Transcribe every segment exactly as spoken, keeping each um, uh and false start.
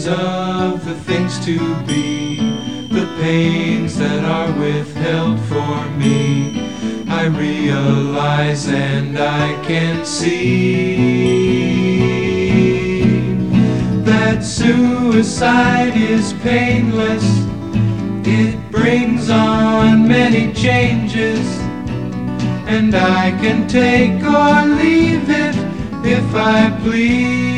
memories of the things to be, the pains that are withheld for me. I realize and I can see that suicide is painless. It brings on many changes, and I can take or leave it if I please.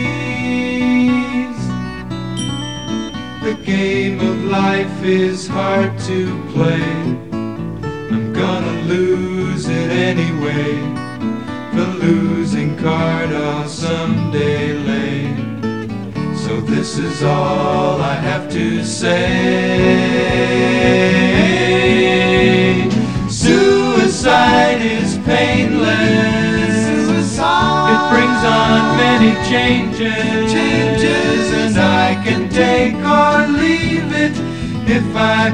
The game of life is hard to play. I'm gonna lose it anyway. The losing card I'll someday lay. So this is all I have to say. Suicide is painless. Suicide. It brings on many changes. Changes, and I can take or leave it if I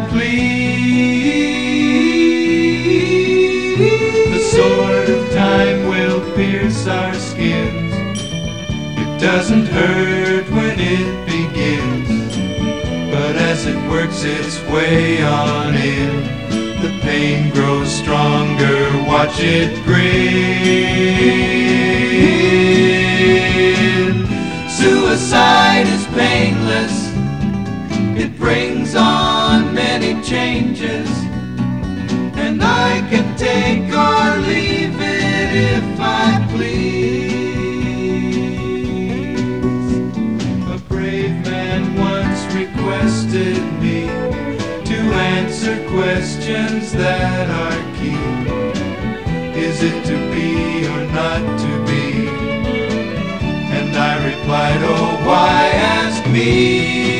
please. The sword of time will pierce our skins. It doesn't hurt when it begins, but as it works its way on in, the pain grows stronger. Watch it grin. Suicide is painless. It brings on many changes, and I can take or leave it if I please. A brave man once requested me to answer questions that are key. Is it to be or not to be? And I replied, oh, why ask me?